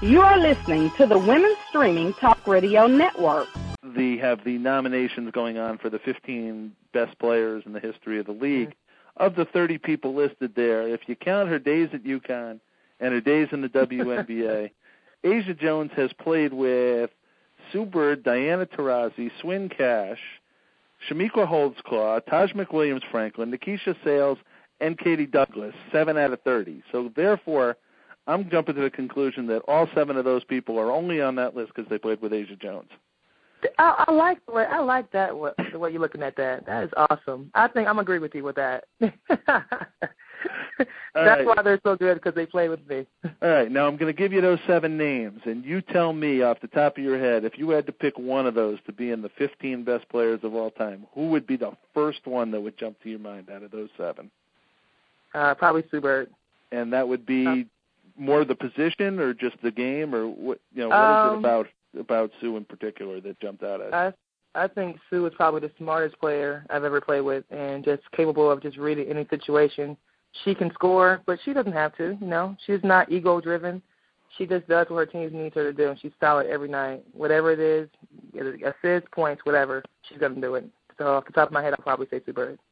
You are listening to the Women's Streaming Talk Radio Network. They have the nominations going on for the 15 best players in the history of the league. Of the 30 people listed there, if you count her days at UConn and her days in the WNBA, Asia Jones has played with Sue Bird, Diana Taurasi, Swin Cash, Shamiqua Holdsclaw, Taj McWilliams Franklin, Nikisha Sales, and Katie Douglas, 7 out of 30. So therefore, I'm jumping to the conclusion that all 7 of those people are only on that list because they played with Asia Jones. I like that. The way you're looking at that. That is awesome. I think I'm agree with you with that. That's why they're so good, because they play with me. All right. Now I'm going to give you those 7 names, and you tell me off the top of your head, if you had to pick one of those to be in the 15 best players of all time, who would be the first one that would jump to your mind out of those 7? Probably Sue Bird. And that would be more the position or just the game, or what? What is it about Sue in particular that jumped out at you? I think Sue is probably the smartest player I've ever played with, and just capable of just reading any situation. She can score, but she doesn't have to. She's not ego-driven. She just does what her teams need her to do, and she's solid every night. Whatever it is, assists, points, whatever, she's going to do it. So off the top of my head, I'll probably say Sue Bird.